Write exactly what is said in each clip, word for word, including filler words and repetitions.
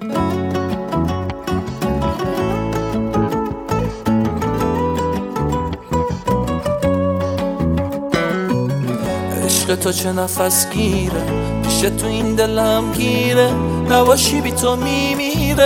عشق تو چه نفس گیره، پیش تو این دلم گیره، نباشی بی تو میمیره.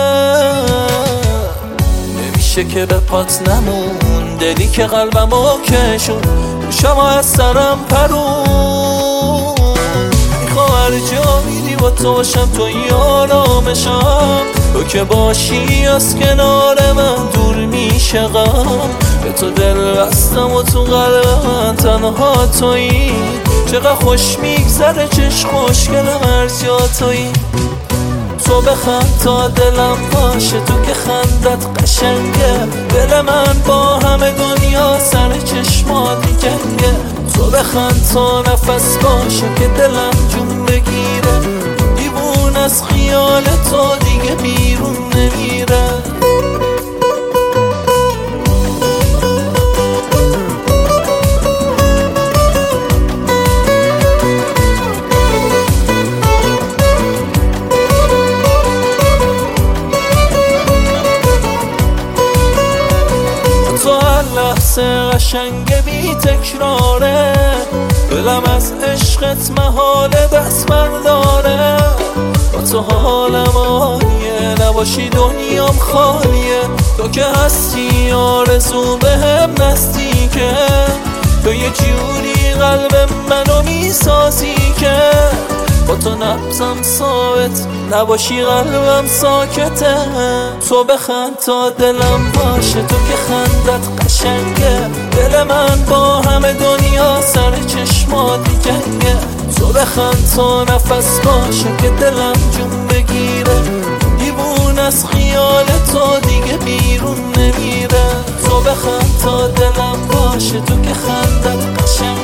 نمیشه که به پات نمون، دلی که قلبمو کشون، گوشمو از سرم پرون. میخوام هر جا میری با تو باشم، تو یارامشم، تو که باشی از کنار من دور میشه غم. به تو دل بستم و تو قلب من تنها تویی، چقدر خوش میگذره چشم خوشگلم هر جا تویی. تو بخند تا دلم باشه، تو که خندت قشنگه، دل من با همه دنیا سر چشمات جنگه. تو بخند تا نفس باشه که دلم جون بگیره، دیوون از خیال تو دیگه بیرون نمیره. لحظه قشنگ بی تکراره، دلم از عشقت محال دست برداره. با تو حالم عالیه، نباشی دنیام خالیه، تو که هستی آرزو بهم نزدیکه. تو یه جوری قلب منو میسازی که با تو نبضم ثابت، نباشی قلبم ساکته. تو بخند تا دلم باشه، تو که خندت قشنگه، دل من با همه دنیا سر چشمات جنگه. تو بخند تا نفس باشه که دلم جون بگیره، دیوون از خیال تو دیگه بیرون نمیره. تو بخند تا دلم باشه، تو که خندت قشنگه.